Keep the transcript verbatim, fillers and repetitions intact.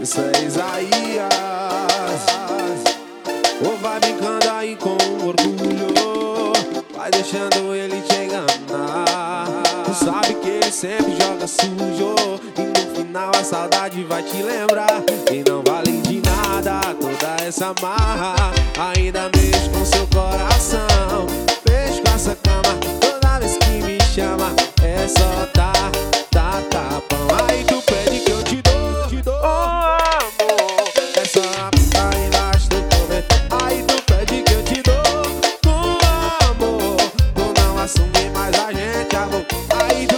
Isso é Isaías. Ou vai brincando aí com orgulho, vai deixando ele te enganar. Tu sabe que ele sempre joga sujo, e no final a saudade vai te lembrar. E não vale de nada toda essa marra, ainda mexe com seu coração. Mexe com essa cama toda vez que me chama. É só tá, tá, tá bom. Aí tu pede que eu te dou, te dou, oh, amor. É só aí embaixo do comentário. Aí tu pede que eu te dou, oh, amor. Tu não assume mais a gente, amor. Aí tu